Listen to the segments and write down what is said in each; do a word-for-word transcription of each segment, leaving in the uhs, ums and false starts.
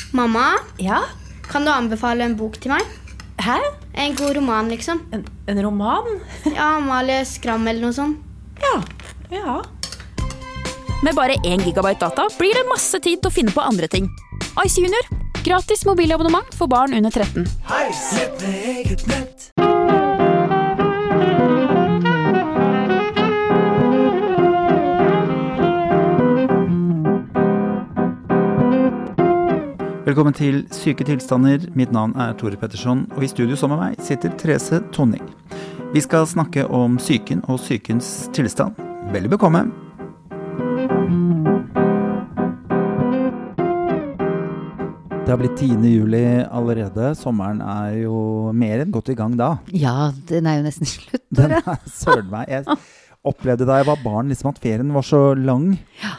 Mamma, Ja? kan du anbefale en bok til meg? Hæ? En god roman, liksom. En, en roman? Ja, Amalie Skram eller noe sånt. Ja, ja. Med bare én gigabyte data blir det masse tid til å finne på andre ting. Ice Junior. Gratis mobilabonnement for barn under tretten. Ice, med eget nett. Velkommen til Syke tilstander. Mitt navn er Tore Pettersson, og i studio sammen med meg sitter Therese Tonning. Vi skal snakke om psyken og psykens tilstand. Veldig bekomme. Det har blitt tiende juli allerede. Sommeren er jo mer enn godt i gang da. Ja, den er jo nesten slutt. Den er søren meg. Jeg opplevde da jeg var barn liksom at ferien var så lang, Ja.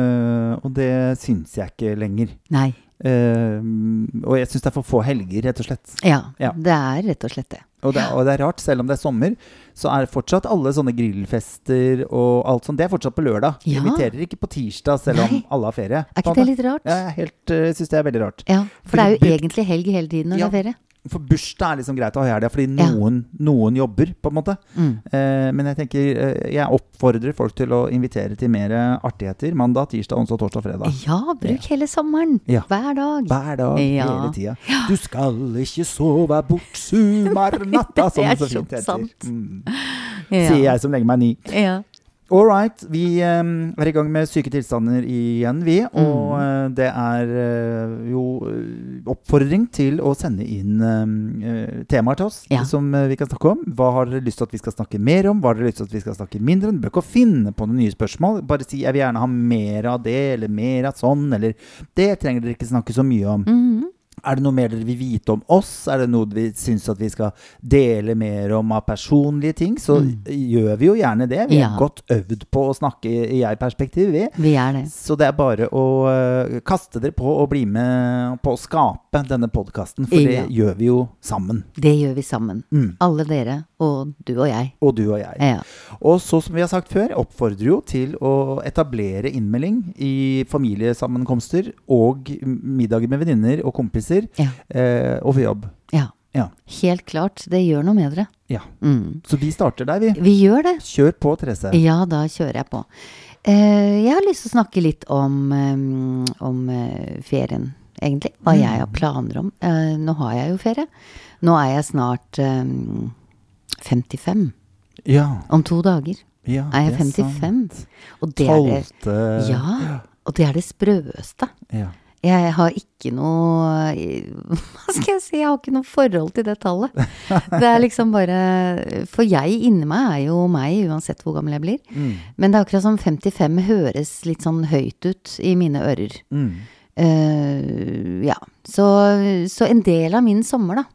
uh, og det synes jeg ikke lenger. Nei, Uh, og jeg synes det er for få helger, rett og slett. ja, Ja. det er rett og slett det. Og det, og det er rart, selv om det er sommer, så er fortsatt alle sånne grillfester og alt sånt, det er fortsatt på lørdag. Vi Ja. inviterer ikke på tirsdag, selv om Nei. alle har ferie. Er ikke det litt rart? Ja, jeg helt, uh, synes det er veldig rart. Ja, for det er jo Fordi- egentlig helg hele tiden når Ja. det er ferie. For bursdag er liksom greit å ha helg, fordi Ja. noen, noen jobber, på en måte. Mm. Eh, men jeg tenker, eh, jeg oppfordrer folk til å invitere til mer artigheter, mandag, tirsdag, onsdag, torsdag, fredag. Ja, bruk hele sommeren. Ja. Hver dag. Hver dag, Ja. hele tida. Du skal ikke sove bort sumarnatta, som Det er det så så fint heter. sant. Mm. Ja. Sier jeg som legger meg ni. Ja. All right, vi um, er i gang med syke tilstander igjen, vi. Og uh, det er uh, jo uh, oppfordring til å sende inn um, uh, temaer til oss Ja. som uh, vi kan snakke om. Hva har dere lyst til at vi skal snakke mer om? Hva har dere lyst til at vi skal snakke mindre om? Du bør ikke finne på noen nye spørsmål. Bare si jeg vil gjerne ha mer av det, eller mer av sånn, eller det trenger dere ikke snakke så mye om. Mhm. Er det noe mer dere vil vite om oss? Er det noe vi synes at vi skal dele mer om av personlige ting? Så Mm. gjør vi jo gjerne det. Vi er Ja. godt øvd på å snakke i jeg-perspektiv, vi. Vi er det. Så det er bare å uh, kaste dere på og bli med på å skape denne podcasten, for Ja. det gjør vi jo sammen. Det gjør vi sammen. Mm. Alle dere, og du og jeg. Og du og jeg. Ja. Og så som vi har sagt før, oppfordrer jo til å etablere innmelding i familiesammenkomster og middager med venninner og kompiser, Ja. eh, og for jobb. Ja. Ja. Helt klart. Det gjør noe med dere. Ja. Mm. Så vi starter der, vi. Vi gjør det. Kjør på, Therese. Ja, da kjører jeg på. Eh, jeg har lyst til å snakke litt om, eh, om eh, ferien, egentlig. Hva Mm. jeg har planer om. Eh, nå har jeg jo ferie. Nå er jeg snart eh, femtifem. Ja, Om to dager ja, er jeg det femtifem. sant. Og det er det, Tolvte. ja, og det er det sprøeste. Ja. Jeg har ikke noe, hva skal jeg si, jeg har ikke noe forhold til det tallet. Det er liksom bare, for jeg inni meg er jo meg, uansett hvor gammel jeg blir. Mm. Men det er akkurat som femtifem høres litt sånn høyt ut i mine ører. Mm. Eh, ja, så, så en del av min sommer da,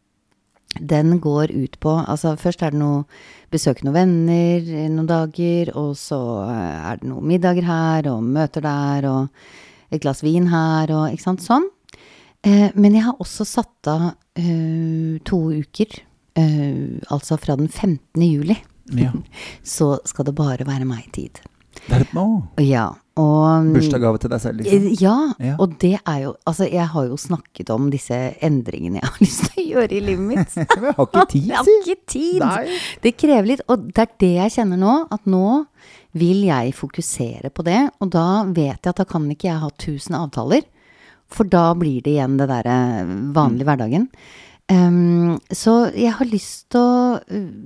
den går ut på, altså først er det noe, besøke noen venner i noen dager, og så er det noen middager her, og møter der, og et glass vin her, og ikke sant, sånn. Eh, men jeg har også satt av eh, to uker, eh, altså fra den femtende juli, Ja. så skal det bare være meg i tid. Det er det nå. Ja, og... Bursdagsgave til deg selv, liksom. Ja, Ja. og det er jo, altså jeg har jo snakket om disse endringene jeg har lyst til å gjøre i livet mitt. Jeg har ikke tid, Jeg har si. ikke tid. Nei. Det krever litt, og det er det jeg kjenner nå, at nå vil jeg fokusere på det, og da vet jeg at da kan ikke jeg ha tusen avtaler, for da blir det igjen det der eh, vanlige hverdagen. Um, så jeg har lyst til å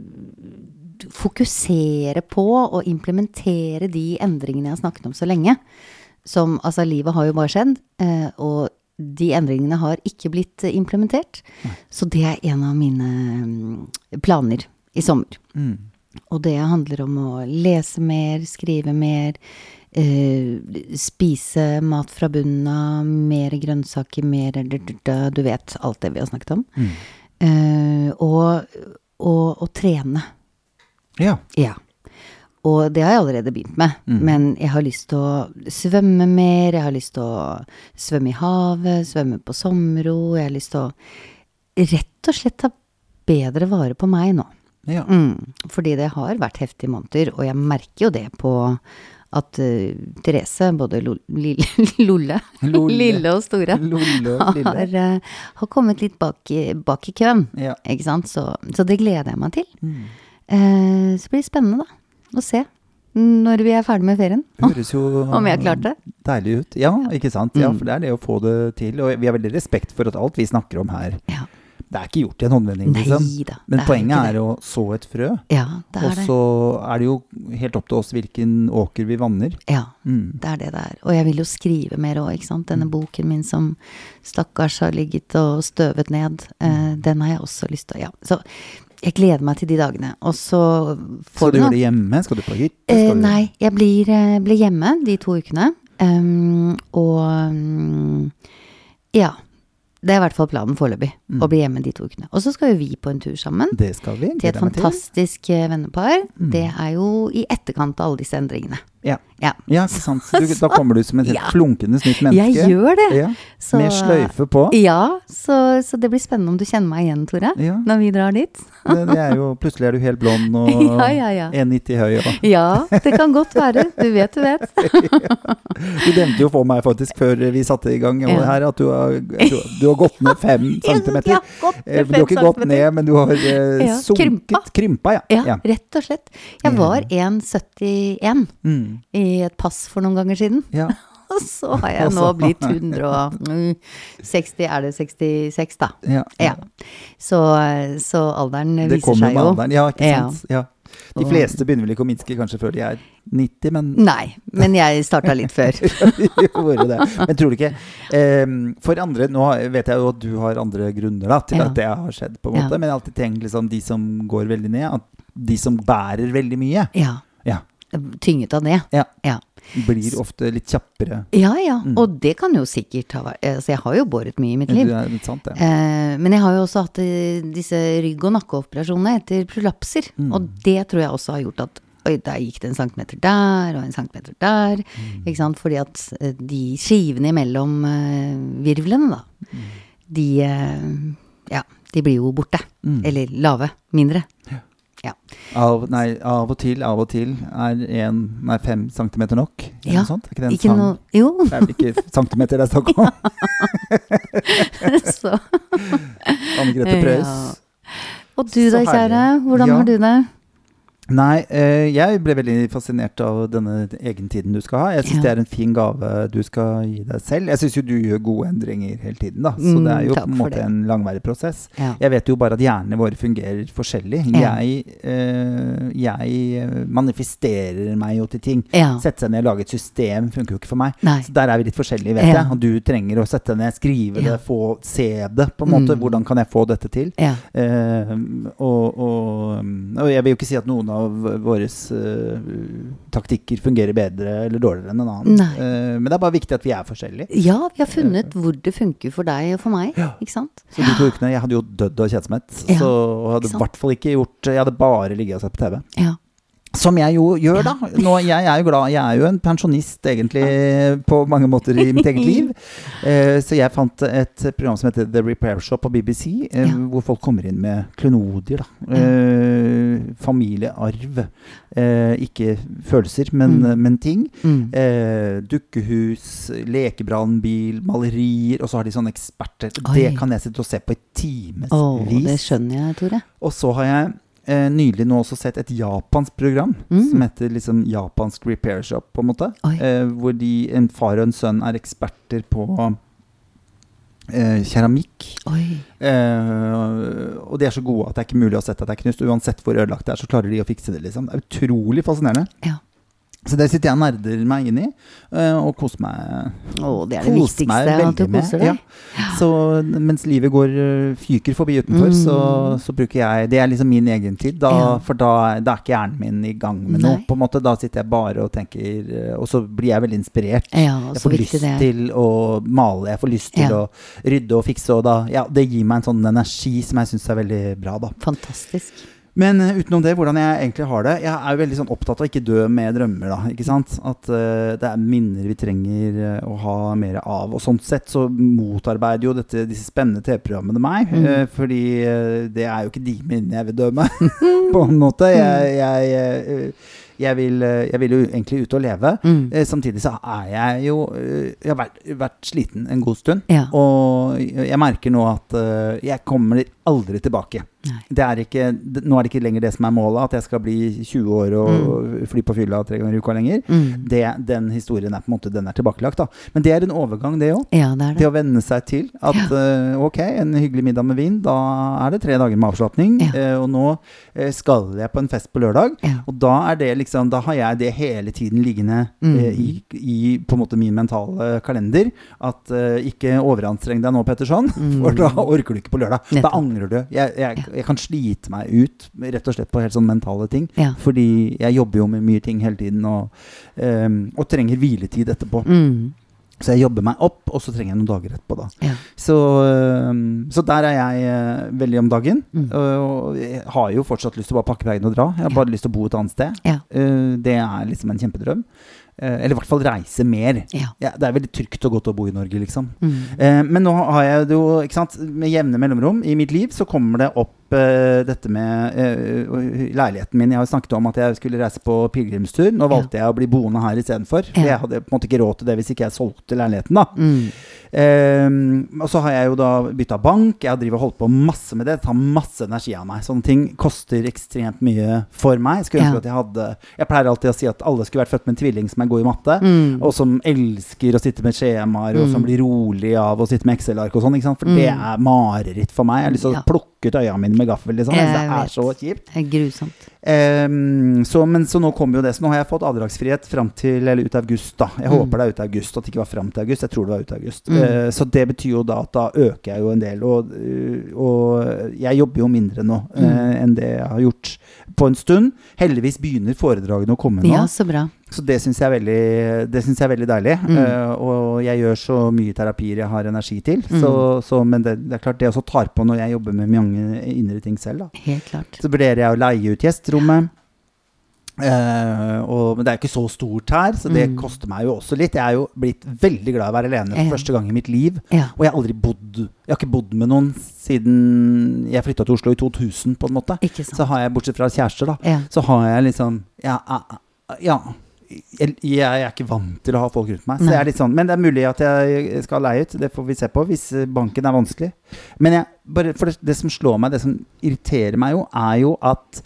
uh, fokusere på og implementere de endringene jeg har snakket om så lenge. Som, altså livet har jo bare skjedd, eh, og de endringene har ikke blitt eh, implementert. Så det er en av mine mm, planer i sommer. Mm. Og det handler om å lese mer, skrive mer, eh, spise mat fra bunnen av, mer grønnsaker, mer, du vet alt det vi har snakket om. Mm. Eh, og, og, og trene. Ja. Ja. Og det har jeg allerede begynt med, Mm. men jeg har lyst til å svømme mer, jeg har lyst til å svømme i havet, svømme på sommerro, jeg har lyst til å rett og slett ta bedre vare på meg nå. Ja. Mm, fordi det har vært heftige måneder, og jeg merker jo det på at uh, Therese, både lo, lille, Lolle, Lolle. lille og store, Lolle og lille. har, uh, har kommet litt bak i, bak i køen, Ja. ikke sant? Så, så det gleder jeg meg til. Mm. Uh, så blir det spennende da, å se når vi er ferdig med ferien. Høres jo Om jeg klarte det. deilig ut. Ja, ikke sant? Ja, Mm. for det er det å få det til. Og vi har veldig respekt for at alt vi snakker om her, Ja. det er ikke gjort i en håndvending, liksom. Neida, Men det er poenget ikke er det. å så et frø, Ja, det og er det. så er det jo helt opp til oss hvilken åker vi vanner. Ja, Mm. det er det det er. Og jeg vil jo skrive mer også, ikke sant? Denne boken min som stakkars har ligget og støvet ned, eh, den har jeg også lyst til å, ja. Så jeg gleder meg til de dagene. Og så Skal får du du gjøre noe. det hjemme? Skal du på hytte? Eh, Skal du- nei, jeg blir, eh, blir hjemme de to ukene. Um, og um, ja, det er i hvert fall planen foreløpig, Mm. å bli hjemme de to ukene. Og så skal jo vi på en tur sammen Det skal vi. til et gleder jeg meg til. fantastisk eh, vennepar. Mm. Det er jo i etterkant av alle disse endringene. Ja. Ja. Ja, ikke sant. Så du, da kommer du som et helt Ja. flunkende nytt menneske. Jeg gjør det. Ja. Så- Med sløyfe på. Ja, så, så det blir spennende om du kjenner meg igjen, Tore, Ja. når vi drar dit. Det, det er jo, plutselig er du helt blond og Ja, ja, ja. en nitti høy. Og. Ja, det kan godt være. Du vet, du vet. Du nevnte jo for meg faktisk før vi satte i gang og Ja. her at du har, jeg tror, du har gått ned fem centimeter. Ja, godt Eh, med Du har ikke fem gått centimeter. ned, men du har eh, Ja, sunket. krympa. Krympa, ja. Ja, ja. rett og slett. Jeg var en syttien Mm. i et pass for noen ganger siden. ja. Og så har jeg nå Altså. blitt hundre og seksti, er det sekstiseks da? ja. Ja. Så, så alderen Det viser kommer seg med jo. alderen. Ja, ikke Ja. sant. Ja. De Og- fleste begynner vel ikke å minske kanskje før de er nitti, men Nei, men jeg starta litt før. gjorde det. Men tror du ikke eh, For andre, nå vet jeg jo at du har andre grunner da, til Ja. at det har skjedd, på en måte. Ja. Men jeg har alltid tenkt liksom de som går veldig ned, at de som bærer veldig mye, Ja. Ja. Tynget av det. Ja. Ja. blir ofte litt kjappere. Ja, ja. Mm. Og det kan jo sikkert ha vært Altså, jeg har jo båret mye i mitt Det liv. er litt sant, det. Eh, men jeg har jo også hatt eh, disse rygg- og nakkeoperasjonene etter prolapser. Mm. Og det tror jeg også har gjort at oi, der gikk det en centimeter der, og en centimeter der. Mm. Ikke sant? Fordi at eh, de skivene imellom eh, virvlene, da, Mm. de eh, ja, de blir jo borte. Mm. Eller lave. Mindre. Ja. Av, nei, av og til, av og til er en, nei, fem centimeter nok. Eller Ja, noe sånt. Er ikke det en Ikke sang? noe Jo. Det er vel ikke centimeter det er snakk om. Så. Anne Grete Preus. Ja. Og du da, Så kjære? herlig. Hvordan Ja. har du det? Nei, eh, jeg ble veldig fascinert av denne egentiden du skal ha. Jeg synes Ja. det er en fin gave du skal gi deg selv. Jeg synes jo du gjør gode endringer hele tiden da. Så Mm, det er jo takk på en for måte det. en langvarig prosess. Ja. Jeg vet jo bare at hjernene våre fungerer forskjellig. Ja. Jeg, eh, jeg manifesterer meg jo til ting. Ja. Sette seg ned og lage et system funker jo ikke for meg. Nei. Så der er vi litt forskjellige, vet Ja. jeg. Og du trenger å sette deg ned, skrive Ja. det, få se det på en måte. Mm. Hvordan kan jeg få dette til? Ja. Eh, og, og, og jeg vil jo ikke si at noen av våre uh, taktikker fungerer bedre eller dårligere enn en annen. Nei. Eh, men det er bare viktig at vi er forskjellige. Ja, vi har funnet hvor det funker for deg og for meg, Ja. ikke sant? Så de to ukene, jeg hadde jo dødd av kjedsomhet. Ja, Så og hadde ikke i sant? hvert fall ikke gjort Jeg hadde bare ligget og sett på T V. Ja. Som jeg jo gjør, da. Nå, jeg er jo glad Jeg er jo en pensjonist, egentlig, på mange måter i mitt eget liv. Eh, så jeg fant et program som heter The Repair Shop på B B C, eh, Ja. hvor folk kommer inn med klenodier, da. Eh, familiearv. Eh, ikke følelser, men, Mm. men ting. Mm. Eh, dukkehus, lekebrannbil, malerier, og så har de sånne eksperter. Oi. Det kan jeg sitte og se på i Å, timevis. det skjønner jeg, Tore. Og så har jeg eh, nylig nå også sett et japansk program Mm. som heter liksom Japansk Repair Shop, på en måte. Oi. Eh, hvor de, en far og en sønn er eksperter på eh, keramikk. Oi. Eh, og de er så gode at det er ikke mulig å sette at det er knust. Uansett hvor ødelagt det er, så klarer de å fikse det, liksom. Det er utrolig fascinerende. Ja. Så det sitter jeg og nerder meg inn i, eh, og koser meg. Å, det er det Koser meg viktigste, at du veldig med, koser deg. ja. Så mens livet går øh, fyker forbi utenfor, Mm. så, så bruker jeg Det er liksom min egen tid, da, Ja. for da, da er ikke hjernen min i gang med noe. Nei. På en måte, da sitter jeg bare og tenker, øh, og så blir jeg veldig inspirert. Ja, og Jeg så får viktig lyst det er. til å male, jeg får lyst til Ja. å rydde og fikse, og da, ja, det gir meg en sånn energi som jeg synes er veldig bra, da. Fantastisk. Men uh, utenom det, hvordan jeg egentlig har det. Jeg er jo veldig sånn opptatt av å ikke dø med drømmer, da. Ikke sant? At uh, det er minner vi trenger uh, å ha mer av. Og sånn sett så motarbeider jo dette, disse spennende T V-programmene meg. Mm. Uh, fordi uh, det er jo ikke de minnene jeg vil dø med, på en måte. Jeg, jeg, uh, Jeg vil, eh, jeg vil jo egentlig ut og leve. Mm. Eh, samtidig så er jeg jo eh, Jeg har vært, vært sliten en god stund. Ja. Og jeg merker nå at eh, jeg kommer aldri tilbake. Nei. Det er ikke, det- nå er det ikke lenger det som er målet, at jeg skal bli tjue år og fly på fylla tre ganger i uka lenger. Mm. Det, den historien er på en måte den er tilbakelagt. Da. Men det er en overgang, det òg. Ja, det er Det det. å venne seg til at eh, ok, en hyggelig middag med vin, da er det tre dager med avslapning. Ja. eh, og nå eh, skal jeg på en fest på lørdag. Ja. Og da er det liksom, da har jeg det hele tiden liggende Mm. eh, i, i på en måte min mentale kalender. At eh, ikke overanstreng deg nå, Petterson, for da orker du ikke på lørdag. Da Nettopp. angrer du. Jeg, jeg, jeg kan slite meg ut rett og slett på helt sånn mentale ting. Ja. Fordi jeg jobber jo med mye ting hele tiden og, eh, og trenger hviletid etterpå. Mm. Så jeg jobber meg opp, og så trenger jeg noen dager etterpå da. Ja. Så, øhm, så der er jeg øh, veldig om dagen. Mm. Og jeg har jo fortsatt lyst til å bare pakke veien og dra. Jeg har Ja. bare lyst til å bo et annet sted. Ja. Eh, det er liksom en kjempedrøm. Eh, eller i hvert fall reise mer. Ja. Ja, det er veldig trygt og godt å bo i Norge, liksom. Mm. Eh, men nå har jeg det jo, ikke sant, med jevne mellomrom i mitt liv så kommer det opp eh, dette med eh, leiligheten min. Jeg har jo snakket om at jeg skulle reise på pilegrimstur. Nå valgte jeg å bli boende her i stedet for. For Ja. jeg hadde på en måte ikke råd til det hvis ikke jeg solgte leiligheten da. Mm. Eh, og så har jeg jo da byttet bank. Jeg har drivet og holdt på masse med det. Det tar masse energi av meg. Sånne ting koster ekstremt mye for meg. Jeg skulle ønske Ja. at jeg hadde Jeg pleier alltid å si at alle skulle vært født med en tvilling som er god i matte, Mm. og som elsker å sitte med skjemaer, og som blir rolig av å sitte med Excel-ark og sånn, ikke sant? For det er mareritt for meg. Jeg har lyst til å Ja. plukke ut øynene mine med gaffel, liksom. Jeg synes Jeg det er vet. så kjipt. Det er grusomt. Ehm, så, men så nå kommer jo det. Så nå har jeg fått avdragsfrihet frem til, eller ut av august da. Jeg Mm. håper det er ut av august, at det ikke var frem til august. Jeg tror det var ut av august. Mm. Eh, så det betyr jo da at da øker jeg jo en del, og, øh, og jeg jobber jo mindre nå eh, Mm. enn det jeg har gjort på en stund. Heldigvis begynner foredragene å komme nå. Ja, så bra. Så det syns jeg, er veldig- det synes jeg er veldig deilig. Mm. Eh, og jeg gjør så mye terapier jeg har energi til. Mm. Så, så, men det, det er klart det også tar på når jeg jobber med mange indre ting selv. Da. Helt klart. Så vurderer jeg å leie ut gjesterommet. Eh, og, men det er ikke så stort her, så det Mm. koster meg jo også litt. Jeg er jo blitt veldig glad i å være alene for Ja. første gang i mitt liv. Ja. Og jeg har aldri bodd Jeg har ikke bodd med noen siden jeg flytta til Oslo i to tusen, på en måte. Ikke sant. Så har jeg, bortsett fra kjærester, da, Ja. så har jeg liksom Ja, ja jeg, jeg er ikke vant til å ha folk rundt meg. Så Nei. jeg er litt sånn, men det er mulig at jeg skal leie ut. Det får vi se på hvis banken er vanskelig. Men jeg, bare, for det, det som slår meg, det som irriterer meg jo, er jo at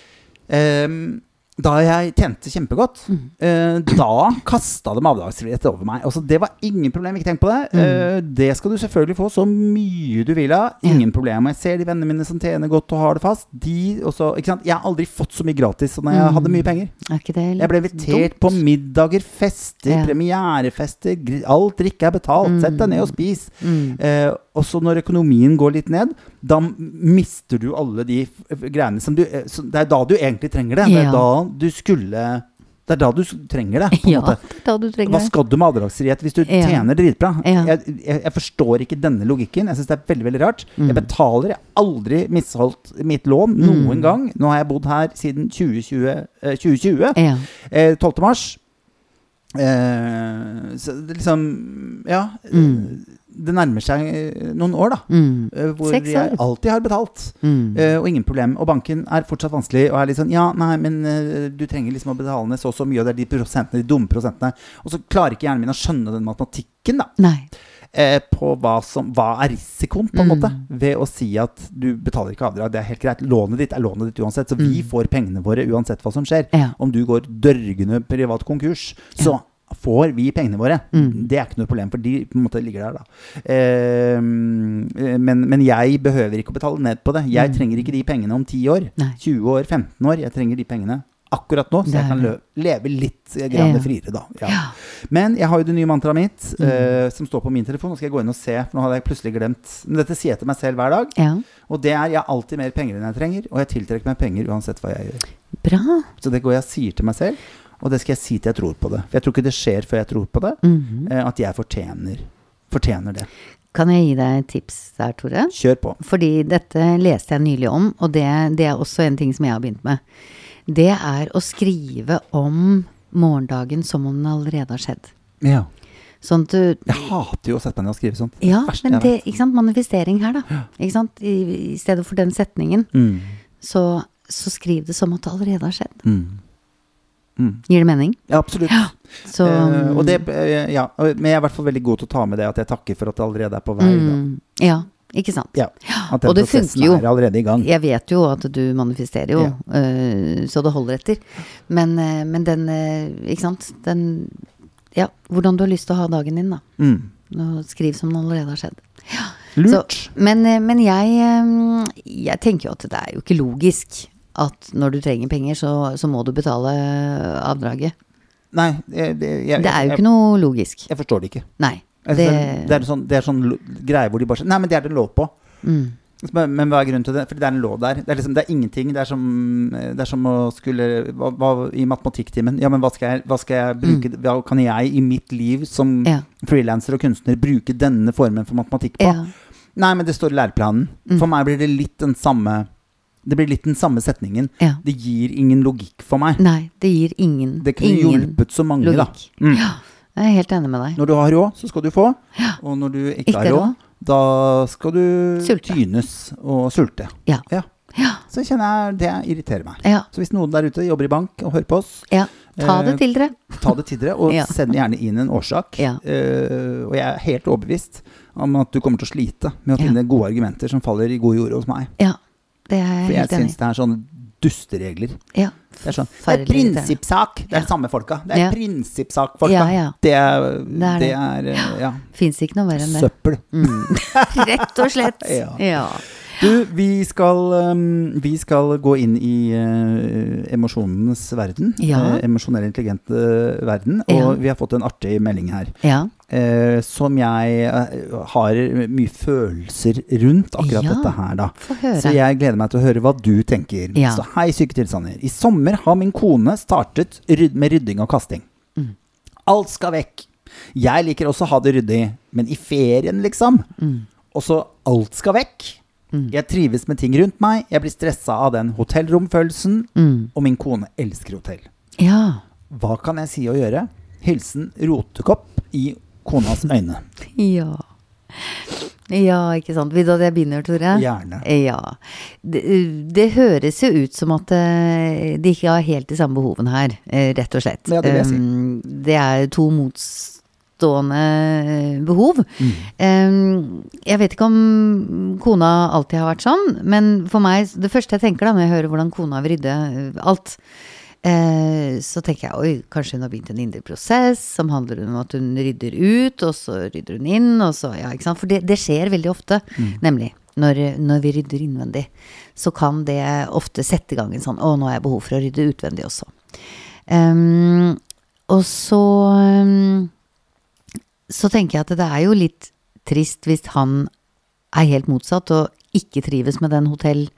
ehm, da jeg tjente kjempegodt, Mm. eh, da kastet de avdragsfrihet over meg. Altså, det var ingen problem, ikke tenk på det. Mm. Eh, det skal du selvfølgelig få så mye du vil ha. Ingen problem. Og jeg ser de vennene mine som tjener godt og har det fast. De også, ikke sant? Jeg har aldri fått så mye gratis som når jeg Mm. hadde mye penger. Er ikke det litt Jeg ble invitert dumt? på middager, fester, Ja. premierefester. gr- Alt drikke er betalt. Mm. Sett deg ned og spis. Mm. Eh, og så når økonomien går litt ned, da m- mister du alle de f- f- greiene som du eh, så Det er da du egentlig trenger det. Det er Ja. da du skulle Det er da du s- trenger det, på en Ja, måte. da du trenger Hva det. skal du med avdragsfrihet hvis du Ja. tjener dritbra? Ja. Jeg, jeg, jeg forstår ikke denne logikken. Jeg syns det er veldig veldig rart. Mm. Jeg betaler Jeg har aldri misholdt mitt lån noen Mm. gang. Nå har jeg bodd her siden tjue tjue. eh, tjue tjue. Ja. Eh, tolvte mars. Eh, så det liksom Ja. Mm. Det nærmer seg eh, noen år, da. Mm. eh, Hvor Seks jeg år. alltid har betalt. Mm. eh, og ingen problem. Og banken er fortsatt vanskelig. Og er litt sånn Ja, nei, men eh, du trenger liksom å betale ned så og så mye, og det er de prosentene, de dumme prosentene. Og så klarer ikke hjernen min å skjønne den matematikken, da. Nei. Eh, på hva som Hva er risikoen, på en Mm. måte, ved å si at du betaler ikke avdrag. Det er helt greit. Lånet ditt er lånet ditt uansett. Så vi Mm. får pengene våre uansett hva som skjer. Ja. Om du går dørgende privat konkurs, så får vi pengene våre. Mm. Det er ikke noe problem, for de på en måte ligger der, da. Eh, men, men jeg behøver ikke å betale ned på det. Jeg Mm. trenger ikke de pengene om ti år, Nei. tjue år, femten år. Jeg trenger de pengene akkurat nå, så Det jeg er kan lø det. leve litt eh, grann Ja. friere, da. Ja. Ja. Men jeg har jo det nye mantraet mitt, Mm. eh, som står på min telefon. Nå skal jeg gå inn og se, for nå hadde jeg plutselig glemt. Men dette sier jeg til meg selv hver dag. Ja. Og det er jeg har alltid mer penger enn jeg trenger, og jeg tiltrekker meg penger uansett hva jeg gjør. Bra. Så det går jeg og sier til meg selv, og det skal jeg si til jeg tror på det. For jeg tror ikke det skjer før jeg tror på det, Mhm. eh, at jeg fortjener, fortjener det. Kan jeg gi deg et tips der, Tore? Kjør på. Fordi dette leste jeg nylig om, og det, det er også en ting som jeg har begynt med. Det er å skrive om morgendagen som om den allerede har skjedd. Ja. Sånn at du Jeg hater jo å sette meg ned og skrive sånt. Ja, Verst men jeg det, ikke sant, manifestering her, da. Ikke sant? I, I stedet for den setningen, vet. Mm. så, så skriv det som at det allerede har skjedd. Mm. Mm. Gir det mening? Ja, absolutt. Så, Eh, og det, eh, ja, og- men jeg er i hvert fall veldig god til å ta med det at jeg takker for at det allerede er på vei. Da. mm, ja, ikke sant? Ja, at den Og det prosessen funker jo. er allerede i gang. Jeg vet jo at du manifesterer jo, Ja. øh, så det holder etter. Men, øh, men den, øh, ikke sant, den, ja, hvordan du har lyst til å ha dagen din da. Mm. Nå skriv som det allerede har skjedd. Lurt. Så, men, øh, men jeg, øh, jeg tenker jo at det er jo ikke logisk at når du trenger penger, så, så må du betale avdraget. Nei, jeg, det, jeg, Det er jo jeg, ikke noe logisk. jeg forstår det ikke. Nei. Altså, Det, det, det er sånn, det er sånn lo- greie hvor de bare sier nei, men det er det lov på. mm, Men, men hva er grunnen til det? Fordi det er en lov der. Det er, liksom, det er ingenting. Det er som, det er som å skulle hva, hva, I matematikktimen. Ja, men hva skal jeg, hva skal jeg bruke Hva kan jeg i mitt liv som ja, frilanser og kunstner bruke denne formen for matematikk på? ja, Nei, men det står i læreplanen. Mm. For meg blir det litt den samme Det blir litt den samme setningen. ja. Det gir ingen logikk for meg. Nei, det gir ingen, Det kunne ingen hjulpet så mange, logikk. da. Mm. Jeg er helt enig med deg. Når du har råd, så skal du få. Og når du ikke, Ikke har råd, råd. da skal du Sulte. tynes og sulte. Ja. Ja. Ja, Så kjenner jeg det irriterer meg. ja, Så hvis noen der ute jobber i bank og hører på oss, ja. Ta det Eh, til dere. ta det til dere, og Ja. send gjerne inn en årsak. Ja. Eh, og jeg er helt overbevist om at du kommer til å slite med å Ja. finne gode argumenter som faller i god jord hos meg. Ja, det er jeg For jeg helt enig syns det er sånne dusteregler. i. Ja, Det er sånn, det er forferdelig irriterende. prinsippsak. Det er Ja. de samme folka. Det er Ja. prinsippsak, folka. Ja, ja. Det er, Det er det det. er, eh, ja, Fins ikke noe verre enn det. søppel. Mm. Rett og slett. Ja. Ja. Du, vi skal, um, vi skal gå inn i uh, emosjonenes verden. Ja. Uh, emosjonell intelligente verden. Og Ja. vi har fått en artig melding her. Ja. Uh, som jeg uh, har mye følelser rundt akkurat Ja. dette her, da. Få høre. Så jeg gleder meg til å høre hva du tenker. Ja. Så hei, syke tilstander. I sommer har min kone startet ryd med rydding og kasting. Mm. Alt skal vekk. Jeg liker også å ha det ryddig, men i ferien, liksom. Mm. Og så alt skal vekk. Mm. Jeg trives med ting rundt meg. Jeg blir stressa av den hotellromfølelsen. Mm. Og min kone elsker hotell. Ja. Hva kan jeg si og gjøre? Hilsen rotekopp i konas øyne. Ja. Ja, ikke sant. Vil du at jeg begynner, Tore? Gjerne. Ja. Det, det høres jo ut som at eh, de ikke har helt de samme behovene her, eh, rett og slett. Ja, det vil jeg si. Um, det er to motstående behov. Mm. Um, jeg vet ikke om kona alltid har vært sånn, men for meg, det første jeg tenker da, når jeg hører hvordan kona vil rydde eh, alt, Eh, så tenker jeg, oi, kanskje hun har begynt en indre prosess som handler om at hun rydder ut, og så rydder hun inn, og så, ja, ikke sant? For det, det skjer veldig ofte, nemlig, når, når vi rydder innvendig, så kan det ofte sette i gang en sånn, å, nå har jeg behov for å rydde utvendig også. Um, og så, um, så tenker jeg at det er jo litt trist hvis han er helt motsatt, og ikke trives med den hotellstilen,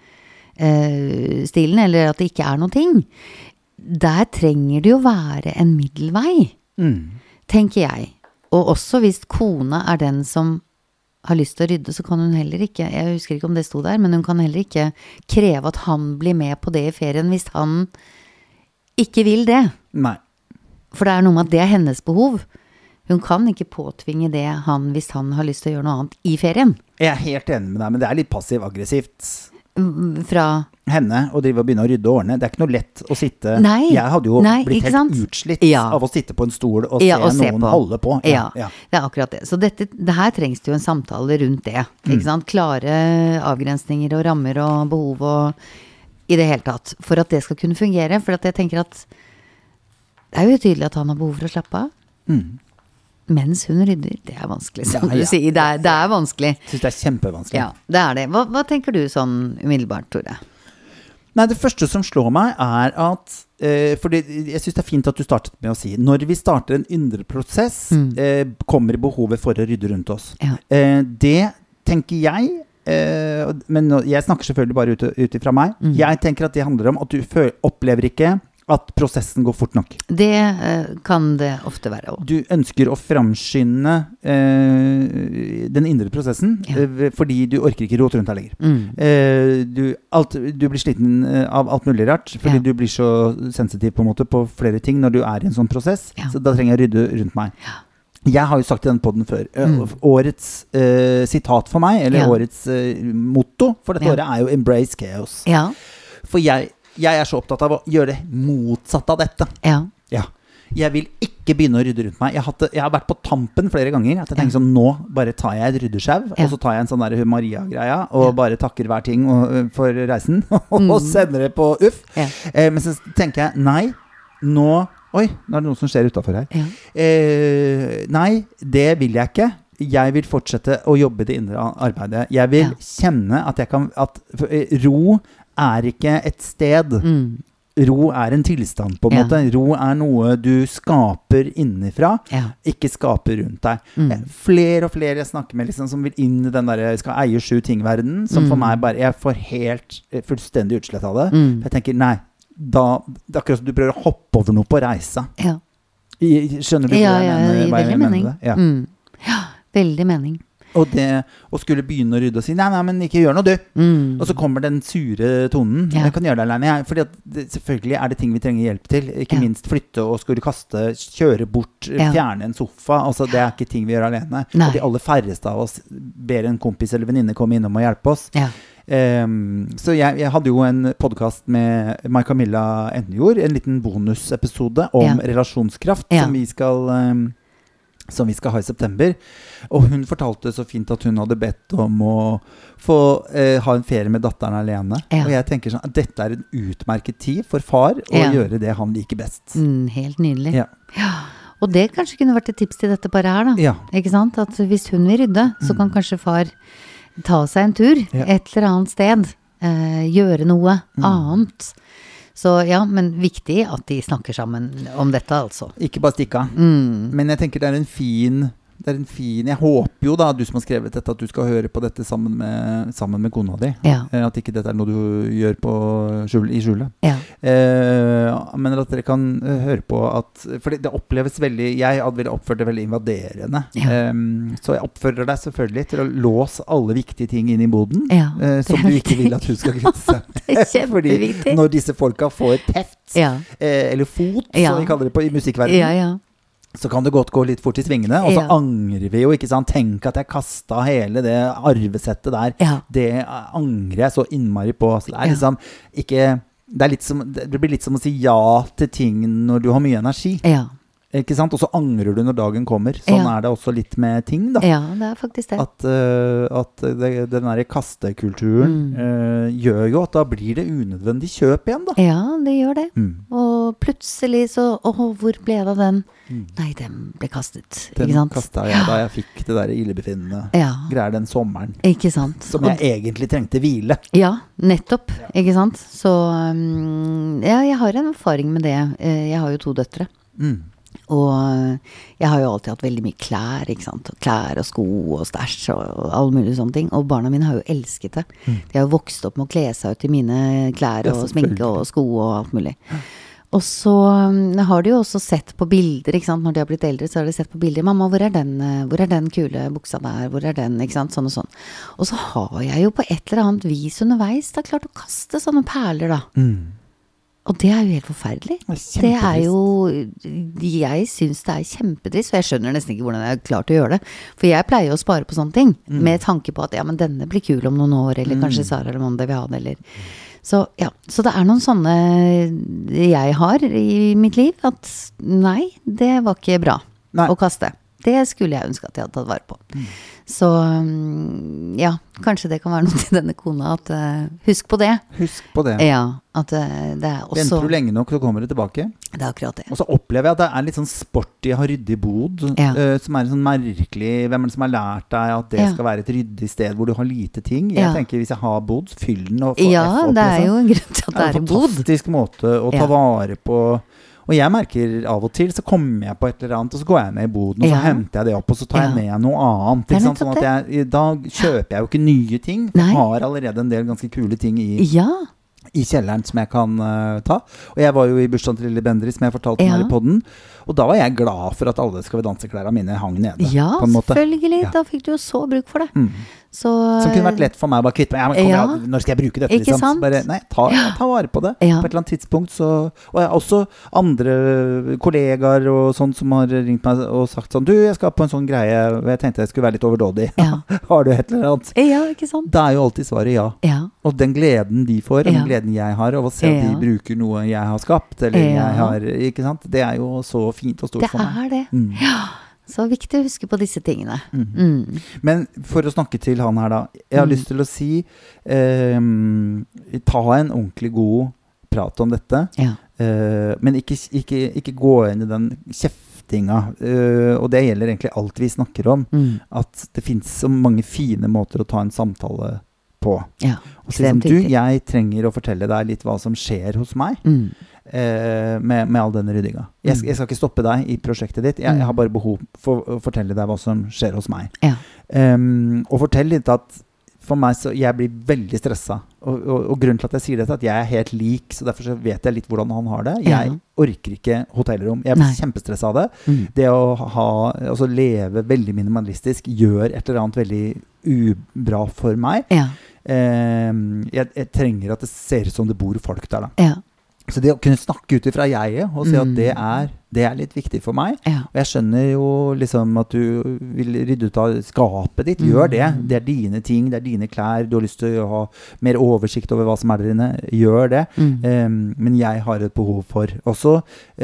eh, eller at det ikke er noe ting. Der trenger det jo være en middelvei, Mm. tenker jeg. Og også hvis kona er den som har lyst til å rydde, så kan hun heller ikke, jeg husker ikke om det sto der, men hun kan heller ikke kreve at han blir med på det i ferien hvis han ikke vil det. Nei. For det er noe med at det er hennes behov. Hun kan ikke påtvinge det han hvis han har lyst til å gjøre noe annet i ferien. Jeg er helt enig med deg, men det er litt passiv-aggressivt. Mm, Fra Henne å drive og begynne å rydde og ordne. Det er ikke noe lett å sitte. Nei. Jeg hadde jo Nei, blitt ikke helt sant? utslitt Ja. av å sitte på en stol og Ja, se og se noen på. holde på. Ja, ja. det er akkurat det. Så dette, det her trengs det jo en samtale rundt det. Ikke sant? Klare avgrensninger og rammer og behov og i det hele tatt. For at det skal kunne fungere. For at jeg tenker at det er jo tydelig at han har behov for å slappe av. Mm. Mens hun rydder. Det er vanskelig, som Ja, ja. du sier. Det er, det er vanskelig. Jeg synes det er kjempevanskelig. Ja, det er det. Hva, hva tenker du sånn umiddelbart, Tore? Nei, det første som slår meg er at eh, for det, jeg synes det er fint at du startet med å si når vi starter en indre prosess, Mm. eh, kommer behovet for å rydde rundt oss. Ja. Eh, det tenker jeg, eh, men nå, jeg snakker selvfølgelig bare ut, ut ifra meg. Mm. Jeg tenker at det handler om at du føl, opplever ikke at prosessen går fort nok. Det eh, kan det ofte være også. Du ønsker å framskynde eh, den indre prosessen, Ja. eh, fordi du orker ikke rote rundt her lenger. Mm. Eh, du, alt, du blir sliten eh, av alt mulig rart, fordi Ja. du blir så sensitiv på en måte på flere ting når du er i en sånn prosess. Ja. Så da trenger jeg å rydde rundt meg. Jeg har jo sagt i den podden før, eh, Mm. årets eh, sitat for meg, eller Ja. årets eh, motto for dette Ja. året er jo 'Embrace Chaos'. Ja. For jeg jeg er så opptatt av å gjøre det motsatt av dette. Ja. Ja. Jeg vil ikke begynne å rydde rundt meg. Jeg har, hatt, jeg har vært på tampen flere ganger. At jeg tenker Ja. sånn, nå bare tar jeg et ryddeskjev, Ja. og så tar jeg en sånn der Maria-greia, og Ja. bare takker hver ting og, for reisen, og Mm. sender det på uff. Ja. Eh, men så tenker jeg, nei, nå Oi, nå er det noe som skjer utenfor her. Ja. Eh, nei, det vil jeg ikke. Jeg vil fortsette å jobbe det indre arbeidet. Jeg vil Ja. kjenne at jeg kan At for, eh, ro er ikke et sted. Mm. Ro er en tilstand, på en Ja. måte. Ro er noe du skaper innenfra, Ja. ikke skaper rundt deg. Mm. Eh, Flere og flere jeg snakker med liksom, som vil inn i den der skal eie sju ting-verden, som for Mm. meg bare Jeg får helt eh, fullstendig utslett av det. Mm. Jeg tenker, nei, da, det er akkurat som du prøver å hoppe over noe på reise. Ja. I, skjønner du Ja, hva jeg ja, mener? i hva jeg veldig mener mening. det? Ja. Mm. Ja, veldig mening. Og det å skulle begynne å rydde og si nei, nei, men ikke gjør noe, du. Mm. Og så kommer den sure tonen. Ja. Jeg kan gjøre det alene. Jeg, fordi at det, selvfølgelig er det ting vi trenger hjelp til. Ikke Ja. minst flytte og skulle kaste, kjøre bort, Ja. fjerne en sofa. Altså, det er ikke ting vi gjør alene. Nei. Og de aller færreste av oss ber en kompis eller venninne komme innom og hjelpe oss. Ja. Um, så jeg, jeg hadde jo en podcast med Mai Camilla Enjord, en liten bonusepisode om Ja. relasjonskraft, Ja. som vi skal um, som vi skal ha i september. Og hun fortalte så fint at hun hadde bedt om å få eh, ha en ferie med datteren alene. Ja. Og jeg tenker sånn at dette er en utmerket tid for far å Ja. gjøre det han liker best. Mm, helt nydelig. Ja. Og det kanskje kunne vært et tips til dette paret her, da. Ja. Ikke sant? At hvis hun vil rydde, så kan kanskje far ta seg en tur Ja. et eller annet sted. Eh, gjøre noe Mm. annet. Så ja, men viktig at de snakker sammen om dette, altså. Ikke bare stikke av. Mm. Men jeg tenker det er en fin det er en fin Jeg håper jo da, du som har skrevet dette, at du skal høre på dette sammen med, sammen med kona di. Ja. Eh, At ikke dette er noe du gjør på skjul, i skjulet. Ja. Eh, men at dere kan eh, høre på at For det, det oppleves veldig Jeg hadde ville oppført det veldig invaderende. Ja. Eh, så jeg oppfordrer deg selvfølgelig til å låse alle viktige ting inn i boden. Ja, eh, som det er du ikke viktig. vil at hun skal kvitte seg Det er Fordi kjempeviktig. når disse folka får teft, Ja. eh, eller fot, Ja. som vi kaller det på i musikkverdenen, Ja, ja. så kan det godt gå litt fort i svingene. Og så Ja. angrer vi jo, ikke sant. Tenk at jeg kasta hele det arvesettet der. Ja. Det eh, angrer jeg så innmari på. Så det er Ja. liksom ikke det, er litt som, det blir litt som å si ja til ting når du har mye energi. Ja. Ikke sant? Og så angrer du når dagen kommer. Sånn Ja. er det også litt med ting, da. Ja, det er faktisk det. At, eh, at det, den derre kastekulturen Mm. eh, gjør jo at da blir det unødvendig kjøp igjen, da. Ja, det gjør det. Mm. Og plutselig så Å, hvor ble det av den? Mm. Nei, den ble kastet. Den Ikke sant? kasta jeg da jeg fikk det der illebefinnende Ja. greier den sommeren. Ikke sant. Som Og- jeg egentlig trengte hvile. Ja, nettopp. Ikke sant. Så um, ja, jeg har en erfaring med det. Eh, Jeg har jo to døtre. Mm. Og jeg har jo alltid hatt veldig mye klær, ikke sant. Og klær og sko og stæsj og alle mulige sånne ting. Og barna mine har jo elsket det. De har jo vokst opp med å kle seg ut i mine klær Ja, og sminke selvfølgelig. og sko og alt mulig. Og så um, har de jo også sett på bilder, ikke sant. Når de har blitt eldre, så har de sett på bilder. Mamma, hvor er den, eh, hvor er den kule buksa der? Hvor er den? Ikke sant. Sånn og sånn. Og så har jeg jo på et eller annet vis underveis da klart å kaste sånne perler, da. Mm. Og det er jo helt forferdelig. Det er Det er kjempetrist. jo Jeg syns det er kjempetrist, og jeg skjønner nesten ikke hvordan jeg har klart å gjøre det. For jeg pleier jo å spare på sånne ting, Mm. med tanke på at ja, men denne blir kul om noen år, eller kanskje Sara eller Monday vil ha det, eller så, ja. Så det er noen sånne jeg har i mitt liv, at nei, det var ikke bra Nei. å kaste. Det skulle jeg ønske at jeg hadde tatt vare på. Så um, ja, kanskje det kan være noe til denne kona, at uh, husk på det. Husk på det. Ja, at uh, det er også Venter du lenge nok, så kommer det tilbake. Det er akkurat det. Og så opplever jeg at det er litt sånn sporty å ha ryddig bod, Ja. eh, som er sånn merkelig. Hvem er det som har lært deg at det Ja. skal være et ryddig sted hvor du har lite ting? Jeg Ja. tenker hvis jeg har bod, fyll den og få Ja, F opp, det er liksom. jo en grunn til at det er en en bod. fantastisk måte å ta Ja. vare på. Og jeg merker av og til så kommer jeg på et eller annet, og så går jeg ned i boden, og så Ja. henter jeg det opp, og så tar Ja. jeg med noe annet. Det er Ikke sant? Sånn nettopp at jeg, da kjøper jeg jo ikke nye ting. Jeg Nei. har allerede en del ganske kule ting i, Ja, i kjelleren som jeg kan uh, ta. Og jeg var jo i bursdagen til Lille Bendriss, som jeg fortalte Ja. her i podden. og da var jeg glad for at alle Skal vi danse-klærne mine hang nede, Ja, på en måte. selvfølgelig. Ja. Da fikk du jo så bruk for det. Mm. Så, Som kunne vært lett for meg å bare kvitte meg. Ja, men kom, Ja. ja, når skal jeg bruke dette? Ikke Liksom? sant? Så bare, nei, ta, ta vare på det. Ja. På et eller annet tidspunkt. Så, og jeg har også andre kollegaer og sånn som har ringt meg og sagt sånn, du, jeg skal på en sånn greie, og jeg tenkte jeg skulle være litt overdådig. Ja. Har du et eller annet? Ja, ikke sant? Da er jo alltid svaret ja. Ja. Og den gleden de får, og Ja. den gleden jeg har av å se at Ja. de bruker noe jeg har skapt, eller Ja. jeg har, ikke sant? Det er jo så fint og stort Det for meg. er det. Mm. Så viktig å huske på disse tingene. Mm. Mm. Men for å snakke til han her da, jeg har Mm. lyst til å si, ehm, ta en ordentlig god prat om dette, Ja. eh, men ikke, ikke, ikke gå inn i den kjeftinga, eh, og det gjelder egentlig alt vi snakker om, Mm. at det finnes så mange fine måter å ta en samtale på. Ja. Og si sånn, Ekstremt du, viktig. jeg trenger å fortelle deg litt hva som skjer hos meg, Mm. eh, med, med all denne ryddinga. Jeg, Mm. jeg skal ikke stoppe deg i prosjektet ditt, jeg, jeg har bare behov for å fortelle deg hva som skjer hos meg. Ja. Um, og fortell litt at for meg så jeg blir veldig stressa, og, og, og grunnen til at jeg sier dette er at jeg er helt lik, så derfor så vet jeg litt hvordan han har det. Ja. Jeg orker ikke hotellrom, jeg blir Nei. kjempestressa av det. Mm. Det å ha, altså leve veldig minimalistisk gjør et eller annet veldig ubra for meg. Ja. Um, jeg, jeg trenger at det ser ut som det bor folk der da. Ja. Så det å kunne snakke ut ifra jeget og si at Mm. det er, det er litt viktig for meg. Ja. Og jeg skjønner jo liksom at du vil rydde ut av skapet ditt. Gjør det. Det er dine ting, det er dine klær. Du har lyst til å ha mer oversikt over hva som er der inne. Gjør det. Mm. Um, men jeg har et behov for. Og så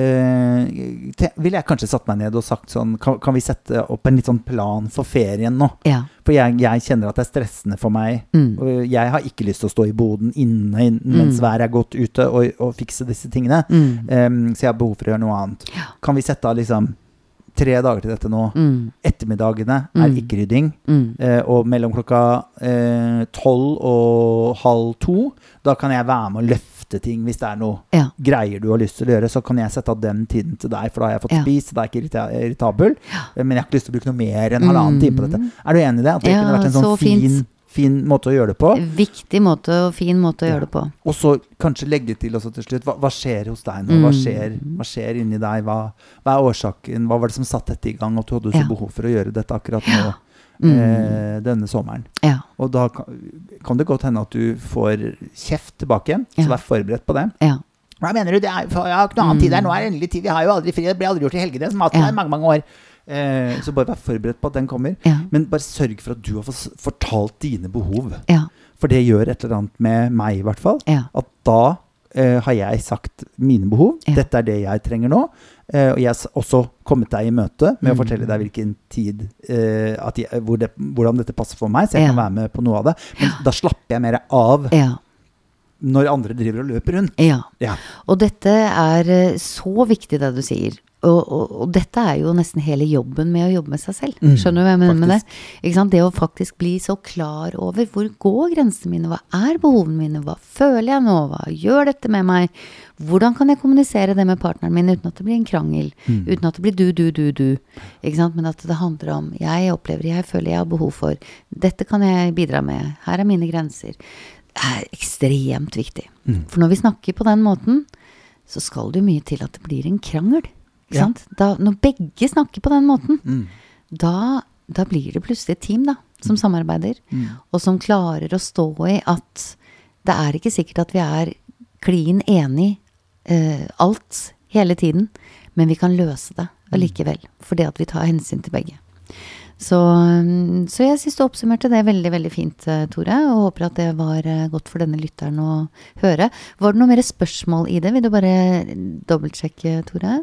uh, te- vil jeg kanskje satt meg ned og sagt sånn, kan, kan vi sette opp en litt sånn plan for ferien nå? Ja. For jeg, jeg kjenner at det er stressende for meg. Mm. Og jeg har ikke lyst til å stå i boden inne in- mens Mm. været er gått ute og, og fikse disse tingene. Mm. Um, så jeg har behov for å gjøre noe annet. Kan vi sette av liksom tre dager til dette nå? Mm. Ettermiddagene er Mm. ikke rydding. Mm. Eh, og mellom klokka eh, tolv og halv to, da kan jeg være med å løfte ting hvis det er noe Ja. greier du har lyst til å gjøre. Så kan jeg sette av den tiden til deg, for da har jeg fått Ja. spist, da er jeg ikke irrita- irritabel. Eh, men jeg har ikke lyst til å bruke noe mer enn halvannen Mm. time på dette. Er du enig i det? At det Ja, kunne vært en sånn så fin, fint. fin måte å gjøre det på? Viktig måte og fin måte å Ja. gjøre det på. Og så kanskje legge til også til slutt, hva, hva skjer hos deg nå? Hva Mm. skjer, hva skjer inni deg? Hva, hva er årsaken? Hva var det som satte dette i gang? Og du hadde så Ja. behov for å gjøre dette akkurat nå, Mm. eh, denne sommeren. Ja. Og da kan, kan det godt hende at du får kjeft tilbake igjen, så Ja. vær forberedt på det. Ja. Hva mener du? Det er, for jeg har ikke noe annen tid der, nå er det endelig tid, vi har jo aldri fri, det ble aldri gjort i helgene, som har hatt det Ja. i mange, mange år. Eh, så bare vær forberedt på at den kommer. Ja. Men bare sørg for at du har fått fortalt dine behov. Ja. For det gjør et eller annet med meg i hvert fall. Ja. At da eh, har jeg sagt mine behov. Ja. Dette er det jeg trenger nå. Eh, og jeg har s- også kommet deg i møte med å Mm. fortelle deg hvilken tid, eh, at jeg, hvor det, hvordan dette passer for meg, så jeg Ja. kan være med på noe av det. Men da slapper jeg mer av Ja. når andre driver og løper rundt. Ja. Ja. Og dette er eh, så viktig det du sier. Og, og, og dette er jo nesten hele jobben med å jobbe med seg selv. Mm, Skjønner du hva jeg mener med det? faktisk. Ikke sant? Det å faktisk bli så klar over hvor går grensene mine, hva er behovene mine, hva føler jeg nå, hva gjør dette med meg, hvordan kan jeg kommunisere det med partneren min uten at det blir en krangel, Mm. uten at det blir du, du, du, du, ikke sant? Men at det handler om, jeg opplever, jeg føler jeg har behov for, dette kan jeg bidra med, her er mine grenser. Det er ekstremt viktig. Mm. For når vi snakker på den måten, så skal det jo mye til at det blir en krangel. Ikke Ja. sant? Da, når begge snakker på den måten, Mm. da, da blir det plutselig et team da, som samarbeider, Mm. og som klarer å stå i at det er ikke sikkert at vi er klin enig eh, alt hele tiden, men vi kan løse det allikevel, fordi at vi tar hensyn til begge. Så, mm, så jeg synes du oppsummerte det veldig, veldig fint, eh, Tore, og håper at det var eh, godt for denne lytteren å høre. Var det noe mer spørsmål i det? Vil du bare dobbeltsjekke, Tore?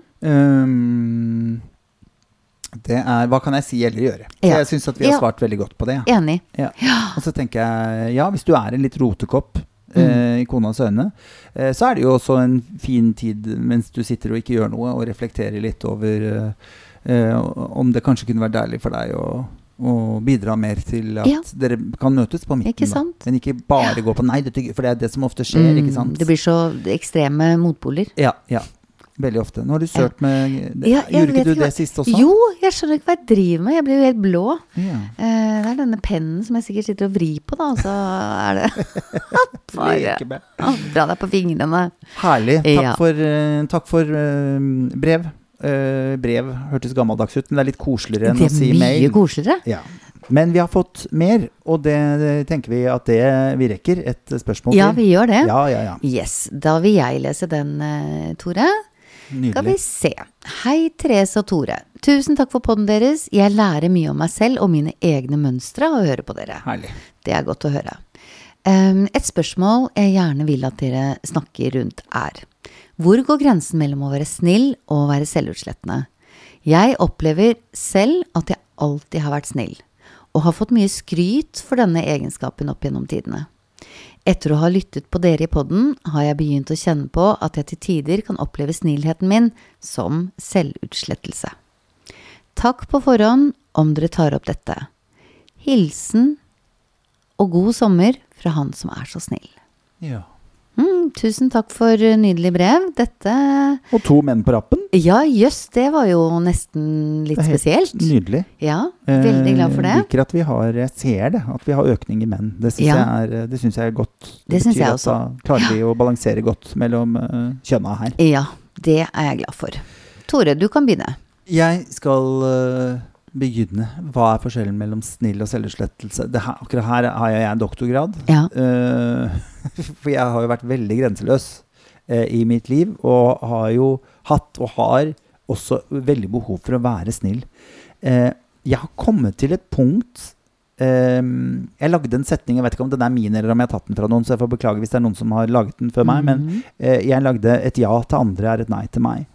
Um, det er, hva kan jeg si eller gjøre? Så Ja. jeg synes at vi har Ja. svart veldig godt på det. Enig. Ja. Og så tenker jeg, ja, hvis du er en litt rotekopp eh, i konas øyne, eh, så er det jo også en fin tid mens du sitter og ikke gjør noe, og reflekterer litt over eh, eh, om det kanskje kunne vært deilig for deg å, å bidra mer til at Ja. dere kan møtes på midten. Ikke da. sant? Men ikke bare gå på nei, dette, for det er det som ofte skjer, ikke sant? Mm, det blir så ekstreme motpoler. Ja, ja. Veldig ofte. Nå har du sølt med Ja, jeg Gjorde vet ikke du ikke hva- det sist også? Jo, jeg skjønner ikke hva jeg driver med. Jeg blir jo helt blå. Ja. Eh, det er denne pennen som jeg sikkert sitter og vrir på, da. Og så er det bare Leker med. å, dra deg på fingrene. Herlig. Takk Ja. for, eh, takk for eh, brev. eh, brev hørtes gammeldags ut, men det er litt koseligere enn Det å si er mail. mye koseligere. Ja. Men vi har fått mer, og det, det tenker vi at det vi rekker et spørsmål Ja, til. vi gjør det. Ja, ja, ja. Yes, da vil jeg lese den, eh, Tore. Skal vi Nydelig. se. Hei, Therese og Tore. Tusen takk for podden deres. Jeg lærer mye om meg selv og mine egne mønstre av å høre på dere. Herlig. Det er godt å høre. Um, et spørsmål jeg gjerne vil at dere snakker rundt er: hvor går grensen mellom å være snill og å være selvutslettende? Jeg opplever selv at jeg alltid har vært snill, og har fått mye skryt for denne egenskapen opp gjennom tidene. Etter å ha lyttet på dere i podden, har jeg begynt å kjenne på at jeg til tider kan oppleve snillheten min som selvutslettelse. Takk på forhånd om dere tar opp dette. Hilsen og god sommer fra han som er så snill. Ja. Mm, tusen takk for nydelig brev. Dette, Og to menn på rappen. ja, jøss, det var jo nesten litt Det er helt spesielt. Nydelig. Ja, veldig glad for det. Jeg liker at vi har, jeg ser det, at vi har økning i menn. Det synes, Ja. jeg, er, det synes jeg er godt. Det synes betyr jeg at også. Da klarer vi å balansere godt mellom uh, kjønna her. Ja, det er jeg glad for. Tore, du kan begynne. Jeg skal uh, begynne. Hva er forskjellen mellom snill og selvutslettelse? Det her, akkurat her har jeg en doktorgrad. Ja. Uh, for jeg har jo vært veldig grenseløs uh, i mitt liv, og har jo hatt og har også veldig behov for å være snill. Uh, jeg har kommet til et punkt. Um, jeg lagde en setning, jeg vet ikke om den er min eller om jeg har tatt den fra noen, så jeg får beklage hvis det er noen som har laget den før meg, men uh, jeg lagde et ja til andre er et nei til meg.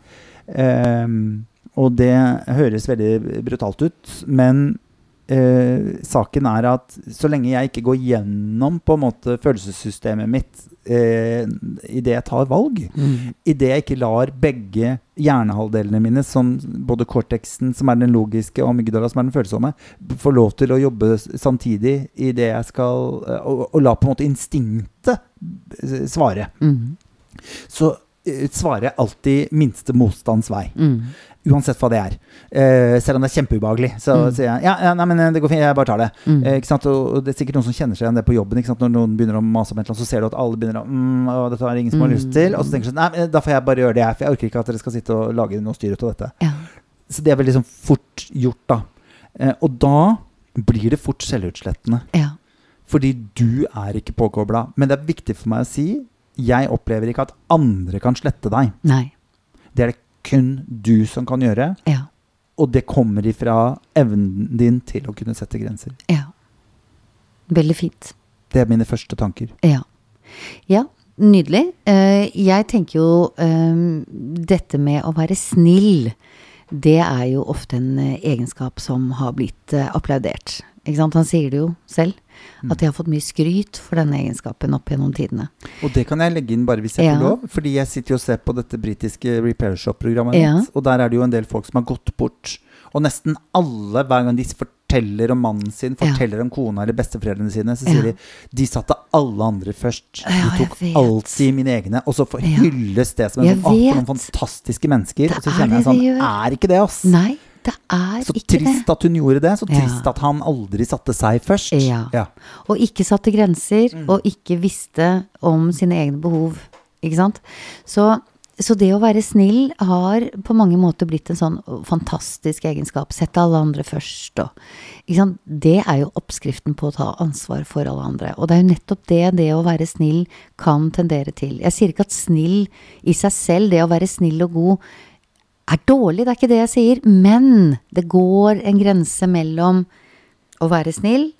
Um, og det høres veldig brutalt ut, men uh, saken er at så lenge jeg ikke går gjennom på en måte følelsessystemet mitt uh, i det jeg tar valg, Mm. i det jeg ikke lar begge hjernehalvdelene mine, som både cortexen, som er den logiske, og amygdala, som er den følsomme, få lov til å jobbe samtidig i det jeg skal, uh, og, og la på en måte instinktet uh, svare. Mm. Så uh, svarer jeg alltid minste motstands vei. Mm. Uansett hva det er. Eh, selv om det er kjempeubehagelig, så Mm. sier jeg ja, ja, nei, men det går fint, jeg bare tar det. Mm. Eh, ikke sant? Og, og det er sikkert noen som kjenner seg igjen det på jobben. Ikke sant? Når noen begynner å mase om et eller annet, så ser du at alle begynner å mm, å, dette har ingen som har Mm. lyst til. Og så tenker du sånn, nei, men da får jeg bare gjøre det jeg, for jeg orker ikke at dere skal sitte og lage noe styr ut av dette. Ja. Så det er veldig sånn fort gjort da. Eh, og da blir det fort selvutslettende. Ja. Fordi du er ikke påkoblet. Men det er viktig for meg å si, jeg opplever ikke at andre kan slette deg. Nei. Det er det kun du som kan gjøre. Ja. Og det kommer ifra evnen din til å kunne sette grenser. Ja. Veldig fint. Det er mine første tanker. Ja. Ja, nydelig. Eh, jeg tenker jo eh, dette med å være snill, det er jo ofte en eh, egenskap som har blitt eh, applaudert. Ikke sant? Han sier det jo selv, at jeg har fått mye skryt for denne egenskapen opp gjennom tidene. Og det kan jeg legge inn bare hvis jeg Ja. får lov, fordi jeg sitter jo og ser på dette britiske Repair Shop-programmet Ja. mitt, og der er det jo en del folk som har gått bort. Og nesten alle, hver gang de forteller om mannen sin, forteller om kona eller besteforeldrene sine, så sier Ja. de, de satte alle andre først. Ja, De tok jeg vet. alltid mine egne, og så får Ja. hylles det som en Jeg sånn, «Åh, for vet. noen fantastiske mennesker». Det Og så er kjenner jeg det sånn, de gjør. er ikke det ass? Nei, det er Så ikke det. trist at hun gjorde det, så Ja. trist at han aldri satte seg først. Ja. Ja. Og ikke satte grenser, Mm. og ikke visste om sine egne behov. Ikke sant? Så, så det å være snill har på mange måter blitt en sånn fantastisk egenskap. Sette alle andre først. Og, ikke sant? Det er jo oppskriften på å ta ansvar for alle andre. Og det er jo nettopp det det å være snill kan tendere til. Jeg sier ikke at snill i seg selv, det å være snill og god, er dårlig, det er ikke det jeg sier, men det går en grense mellom å være snill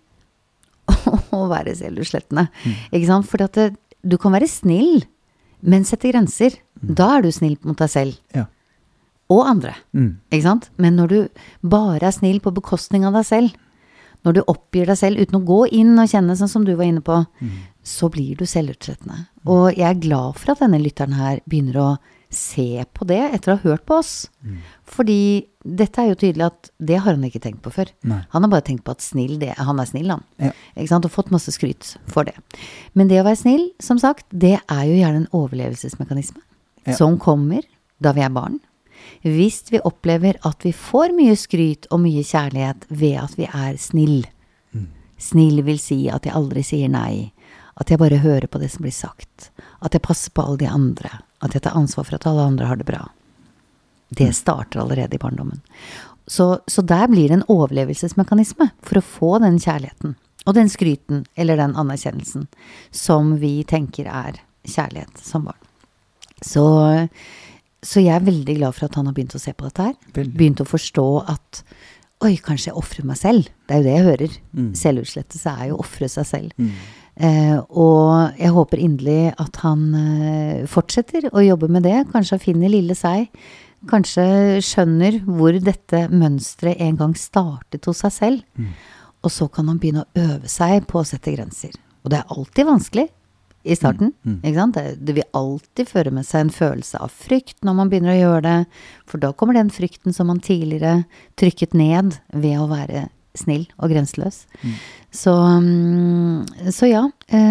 og å være selvutslettende. Ikke sant? For at det, du kan være snill, men sette grenser. Da er du snill mot deg selv. Ja. Og andre. Mm. Ikke sant? Men når du bare er snill på bekostning av deg selv, når du oppgir deg selv uten å gå inn og kjenne sånn som du var inne på, så blir du selvutslettende. Og jeg er glad for at denne lytteren her begynner å se på det etter å ha hørt på oss. Fordi dette er jo tydelig at det har han ikke tenkt på før. Nei. Han har bare tenkt på at snill, det, han er snill han. Ja. Ikke sant? Og fått masse skryt for det. Men det å være snill, som sagt, det er jo gjerne en overlevelsesmekanisme Ja. som kommer da vi er barn. Hvis vi opplever at vi får mye skryt og mye kjærlighet ved at vi er snill. Snill vil si at jeg aldri sier nei, at jeg bare hører på det som blir sagt, at jeg passer på alle de andre, at jeg tar ansvar for at alle andre har det bra. Det starter allerede i barndommen. Så, så der blir det en overlevelsesmekanisme for å få den kjærligheten, og den skryten, eller den anerkjennelsen, som vi tenker er kjærlighet som barn. Så, så jeg er veldig glad for at han har begynt å se på dette her. Veldig. Begynt å forstå at, oi, kanskje jeg offrer meg selv. Det er jo det jeg hører. Mm. Selvutslettelse er jo å offre seg selv. Mm. Eh, og jeg håper inderlig at han eh, fortsetter å jobbe med det. Kanskje han finner lille seg. Kanskje skjønner hvor dette mønstret en gang startet hos seg selv. Mm. Og så kan han begynne å øve seg på å sette grenser. Og det er alltid vanskelig i starten. Mm. Mm. Ikke sant? Det, det vil alltid føre med seg en følelse av frykt når man begynner å gjøre det. For da kommer den frykten som man tidligere trykket ned ved å være snill og grenseløs. Mm. Så, um, så ja.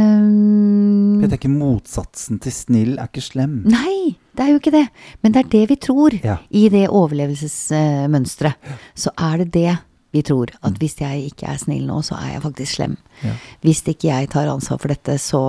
Um, Jeg tenker motsatsen til snill er ikke slem. Nei, det er jo ikke det. Men det er det vi tror Ja. i det overlevelsesmønstret. Uh, så er det det vi tror. At hvis jeg ikke er snill nå, så er jeg faktisk slem. Ja. Hvis ikke jeg tar ansvar for dette, så,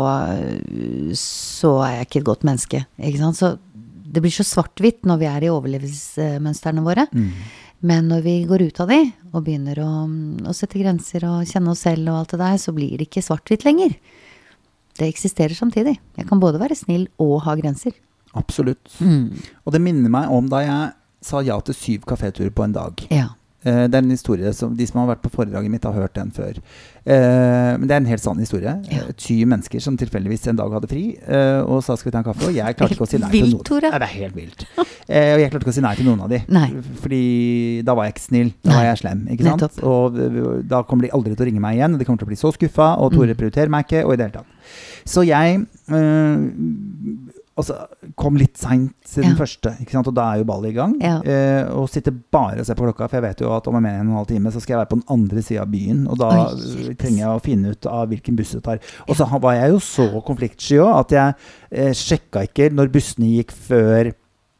så er jeg ikke et godt menneske. Ikke sant? Så det blir så svart-hvitt når vi er i overlevelsesmønstrene våre. Mm. Men når vi går ut av de, og begynner å, å sette grenser og kjenne oss selv og alt det der, så blir det ikke svart-hvitt lenger. Det eksisterer samtidig. Jeg kan både være snill og ha grenser. Absolutt. Mm. Og det minner meg om da jeg sa ja til syv kaféturer på en dag. Ja. Eh, det er en historie som de som har vært på foredraget mitt har hørt den før. Eh, men det er en helt sann historie. Ja. Eh, Syv mennesker som tilfeldigvis en dag hadde fri, eh, og sa skal vi ta en kaffe, og jeg klarte ikke å si nei til Vilt, noen. Tore. Nei, det er helt vilt. Eh, og jeg klarte ikke å si nei til noen av de. Nei. Fordi da var jeg ikke snill, da Nei. var jeg slem, ikke sant? Nettopp. Og øh, da kommer de aldri til å ringe meg igjen, og de kommer til å bli så skuffa, og Tore Mm. prioriterer meg ikke, og i det hele tatt. Så jeg øh, altså, kom litt sent til den Ja. første, ikke sant? Og da er jo ballet i gang. Ja. Eh, og sitter bare og ser på klokka, for jeg vet jo at om en mer enn en halv time så skal jeg være på den andre siden av byen, og da Oi, øh, hjelpes. trenger jeg å finne ut av hvilken buss det tar. Og så ha- var jeg jo så konfliktsky også, at jeg eh, sjekka ikke når bussene gikk før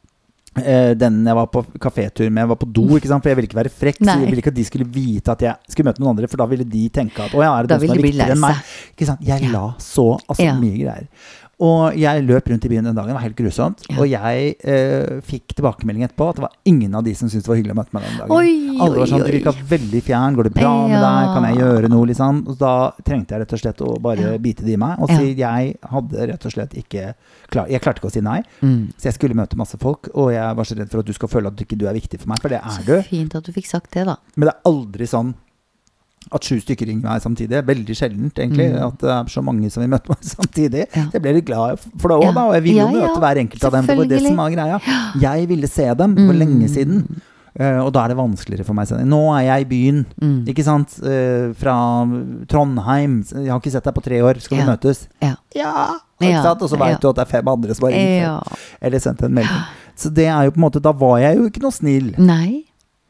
eh, den jeg var på kafétur med, var på do, ikke sant? For jeg ville ikke være frekk, så Nei. jeg ville ikke at de skulle vite at jeg skulle møte noen andre, for da ville de tenke at, å ja, er det Da noen som ville er de bli viktigere enn lei meg? Ikke sant? Jeg Ja. la så altså, Ja. mye greier. Og jeg løp rundt i byen den dagen, det var helt grusomt. Ja. Og jeg eh, fikk tilbakemelding etterpå at det var ingen av de som syntes det var hyggelig å møte meg den dagen. Oi, Alle var sånn, oi, du virka oi. veldig fjern, går det bra med Ja. deg, kan jeg gjøre noe, liksom? Og da trengte jeg rett og slett å bare Ja. bite det i meg, og Ja. si jeg hadde rett og slett ikke, klar, jeg klarte ikke å si nei, Mm. så jeg skulle møte masse folk, og jeg var så redd for at du skal føle at du ikke du er viktig for meg, for det er Så du. fint at du fikk sagt det da. Men det er aldri sånn at sju stykker ringer meg samtidig. Det er veldig sjeldent, egentlig, Mm. at det er så mange som vil møte meg samtidig. Ja. Jeg ble litt glad for det også, Ja. da, og jeg ville jo Ja, ja. møte hver enkelt av dem. Det var det som var greia. Jeg ville se dem for Mm. lenge siden. Uh, og da er det vanskeligere for meg. Nå er jeg i byen, Mm. ikke sant? Uh, fra Trondheim. Jeg har ikke sett deg på tre år. Skal vi Ja. møtes? Ja. Ja! Ikke Ja. sant? Og så vet Ja. du at det er fem andre som har ringt. Ja. Eller sendt en melding. Så det er jo på en måte, da var jeg jo ikke noe snill. Nei.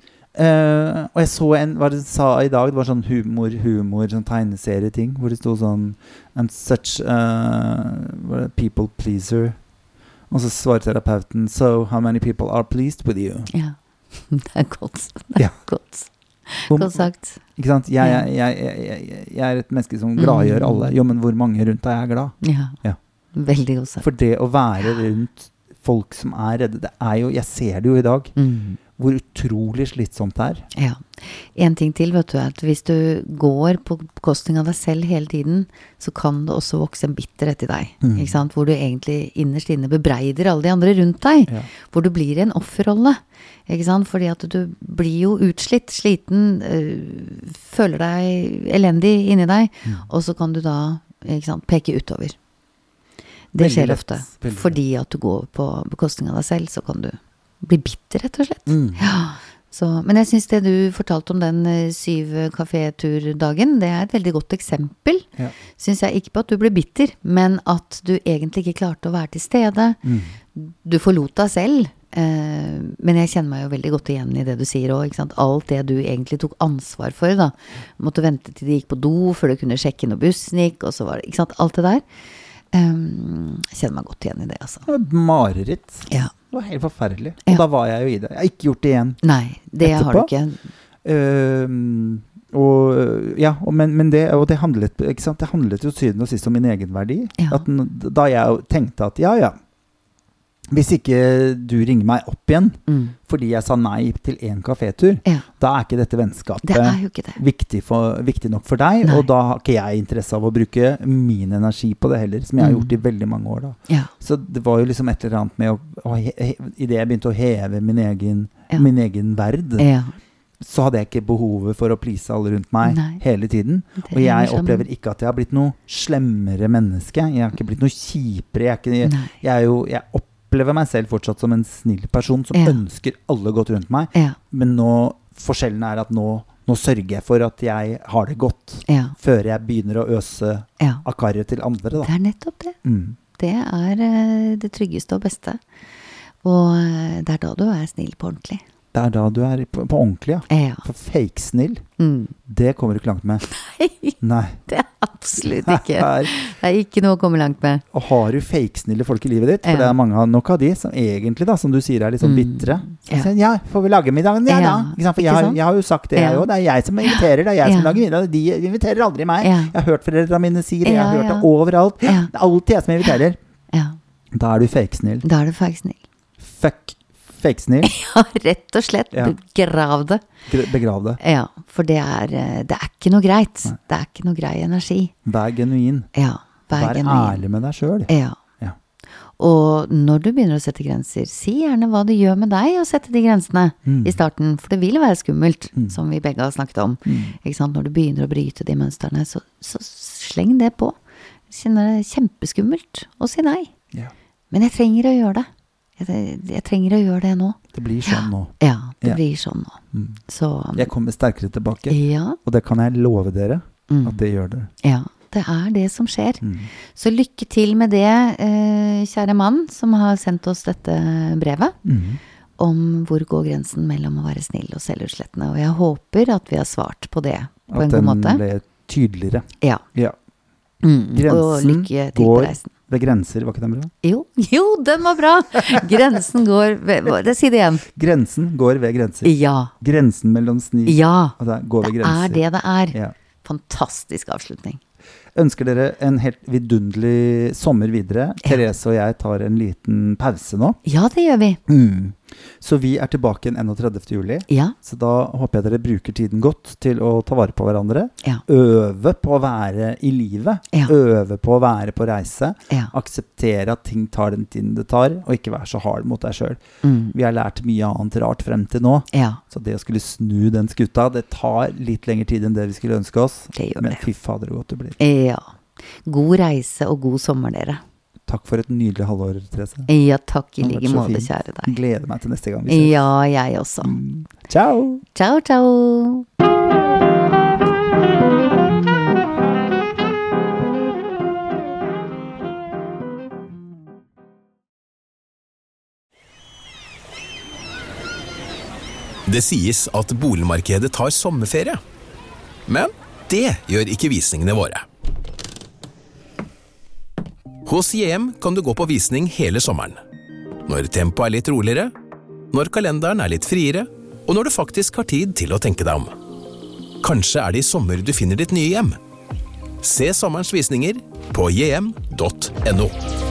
Uh, og jeg så en, hva det sa i dag, det var sånn humor, humor, sånn tegneserieting, hvor det sto sånn I'm such uh, people pleaser. Og så svarer terapeuten So, how many people are pleased with you? Ja. Det er godt. Det er Ja. godt. Hvor- Godt sagt. Ikke sant? Jeg, jeg, jeg, jeg, jeg, jeg er et menneske som gladgjør alle. Jo, men hvor mange rundt deg er glad? Ja. Ja. Veldig godt sagt. For det å være rundt folk som er redde, det er jo, jeg ser det jo i dag, Mm. hvor utrolig slitsomt det er. Ja. En ting til, vet du, er at hvis du går på bekostning av deg selv hele tiden, så kan det også vokse en bitterhet i deg, Mm. ikke sant? Hvor du egentlig innerst inne bebreider alle de andre rundt deg, Ja. hvor du blir en offerrolle, ikke sant? Fordi at du blir jo utslitt, sliten, øh, føler deg elendig inni deg, Mm. og så kan du da, ikke sant, peke utover. Det Veldig skjer lett, ofte. veldig Fordi at du går på bekostning av deg selv, så kan du bli bitter, rett og slett. Mm. Ja, så, men jeg synes det du fortalte om den eh, syv kaféturdagen, det er et veldig godt eksempel. Ja. Synes jeg ikke på at du ble bitter, men at du egentlig ikke klarte å være til stede. Mm. Du forlot deg selv, eh, men jeg kjenner meg jo veldig godt igjen i det du sier også, ikke sant? Alt det du egentlig tok ansvar for da. Måtte vente til de gikk på do, før du kunne sjekke når bussen gikk, og så var det, ikke sant? Alt det der. Um, jeg kjenner meg godt igjen i det, altså. Det var et mareritt. Ja. Det var helt forferdelig. Og Ja. da var jeg jo i det. Jeg har ikke gjort det igjen. Nei, det har du Etterpå? ikke. Ehm, og ja, og, men, men det, og det handlet, ikke sant? Det handlet jo syvende og sist om min egen verdi. Ja. At, n- da jeg jo tenkte at ja, ja, Hvis ikke du ringer meg opp igjen, Mm. fordi jeg sa nei til en kafétur, Ja. da er ikke dette vennskapet Det er jo ikke det. viktig, for, viktig nok for deg, Nei. og da har ikke jeg interesse av å bruke min energi på det heller, som jeg har Mm. gjort i veldig mange år da. Ja. Så det var jo liksom et eller annet med å, å he, he, i det jeg begynte å heve min egen, Ja. min egen verd, Ja. så hadde jeg ikke behovet for å please alle rundt meg Nei. hele tiden. Det Og jeg henger sammen. opplever ikke at jeg har blitt noe slemmere menneske. Jeg har ikke blitt noe kjipere. Jeg er, ikke, jeg, Nei. jeg er jo, jeg opplever meg selv fortsatt som en snill person som Ja. ønsker alle godt rundt meg. Ja. Men nå, forskjellen er at nå, nå sørger jeg for at jeg har det godt, Ja. før jeg begynner å øse Ja. av karret til andre. Da. Det er nettopp det. Mm. Det er eh, det tryggeste og beste. Og eh, det er da du er snill på ordentlig. Det er da du er på, på ordentlig, ja. Ja. For fake-snill, Mm. det kommer du ikke langt med. Nei. Det er absolutt ikke. Her. Det er ikke noe å komme langt med. Og har du fake-snille folk i livet ditt, for Ja. det er mange av nok av de som egentlig, da, som du sier, er litt sånn Mm. bitre. Ja. Så, ja, får vi lage middagen? Ja, Ja, da. Ikke sant? For ikke jeg, har- sant? jeg har jo sagt det, jeg Ja. òg. Det er jeg som inviterer, det er jeg som Ja. lager middag. De inviterer aldri meg. Ja. Jeg har hørt foreldrene mine si det, jeg har Ja, hørt ja. det overalt. Ja. Det er alltid jeg som inviterer. Ja. Da er du fake-snill. Da er du faktisk snill. Fuck fake-snill. Ja, rett og slett. Ja. Begrav det. Gr- Begrav det. Ja, for det er, eh, det er ikke noe greit. Nei. Det er ikke noe grei energi. Vær genuin. Ja, vær Vær genuin. ærlig med deg sjøl. Ja. Ja. Og når du begynner å sette grenser, si gjerne hva det gjør med deg å sette de grensene Mm. i starten, for det vil være skummelt, Mm. som vi begge har snakket om. Mm. Ikke sant? Når du begynner å bryte de mønstrene, så, så sleng det på. Kjenner det kjempeskummelt å si nei. Ja. Men jeg trenger å gjøre det. Jeg, jeg trenger å gjøre det nå. Det blir sånn nå. Ja, det Ja. blir sånn nå. Mm. Så Jeg kommer sterkere tilbake, ja, og det kan jeg love dere mm, at det gjør det. ja, det er det som skjer. Mm. Så lykke til med det, eh, kjære mann som har sendt oss dette brevet, Mm. om hvor går grensen mellom å være snill og selvutslettende. Og jeg håper at vi har svart på det på At en god den måte. ble tydeligere. Ja. Ja. Mm. Og Grensen lykke til går på reisen. ved grenser, var ikke den bra? Jo, jo, den var bra! Grensen går ved, hva- det, si det igjen. Grensen går ved grenser. Ja, Grensen mellom snill ja, altså, går ved det grenser. er det det er. Ja. Fantastisk avslutning. Ønsker dere en helt vidunderlig sommer videre. Ja. Therese og jeg tar en liten pause nå. Ja, det gjør vi. Mm. Så vi er tilbake igjen enogtredivte juli. Ja, Så da håper jeg dere bruker tiden godt til å ta vare på hverandre. ja, Øve på å være i livet. Ja. Øve på å være på reise. ja. Akseptere at ting tar den tiden det tar, og ikke være så hard mot deg sjøl. Mm. Vi har lært mye annet rart frem til nå. Ja, Så det å skulle snu den skuta, det tar litt lengre tid enn det vi skulle ønske oss. det gjør Men det. fy fader, så godt det blir. Ja. God reise og god sommer, dere. Takk for et nydelig halvår, Therese. Ja, takk i Det har vært like så måte, fint. kjære deg. Gleder meg til neste gang vi ses. Ja, jeg også. Mm. Ciao! Ciao, ciao. Det sies at boligmarkedet tar sommerferie. Men det gjør ikke visningene våre. Hos J M kan du gå på visning hele sommeren. Når tempoet er litt roligere, når kalenderen er litt friere, og når du faktisk har tid til å tenke deg om. Kanskje er det i sommer du finner ditt nye hjem. Se sommerens visninger på j m punktum n o.